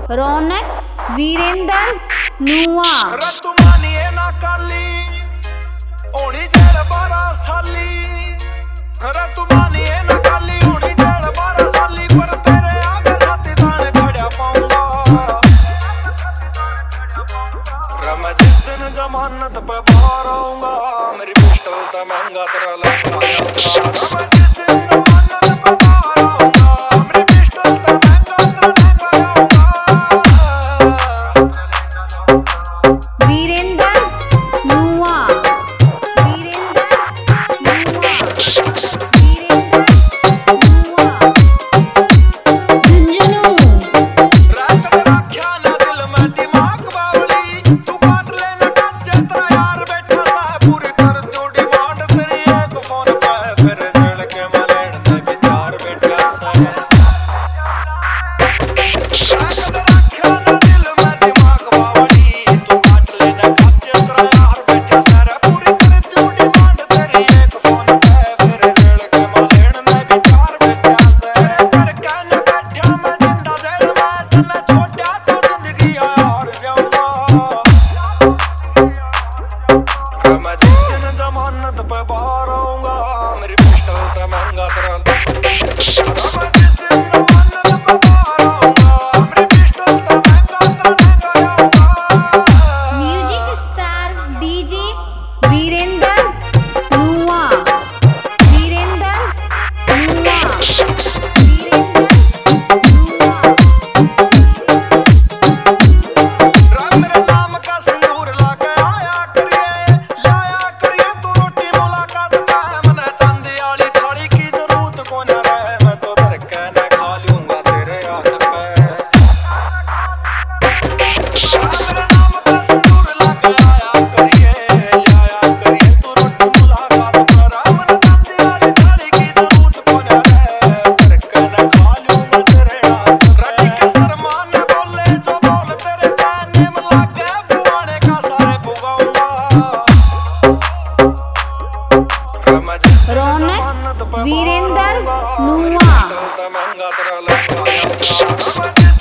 रौनक वीरेंद्र नुआ। तू मानिए ना काली होनी जेल 12 साली। तू मानिए ना काली होनी जेल 12 साली। पर तेरे आगे साथी ताने खड़ा पाऊंगा। मैं जिस दिन जमानत पे बाहर आऊंगा मेरी पिस्टल तो महंगा तेरा लगा। जमानत पे बाहर आऊंगा मेरी पिस्टल तो महंगा तेरा। म्यूजिक स्टार डीजे वीरेंद्र नुआ। वीरेंद्र नुआ। मेरे नाम का सिंदूर लाके आया करिए लाया करिए तू रोटी मुलाकात का मना चांदी वाली थाली की जरूरत को न रहे। मैं तो धर के न खा लूंगा तेरे हाथ पे। रौनक वीरेंद्र नुआ। महंगा तेरा लगा।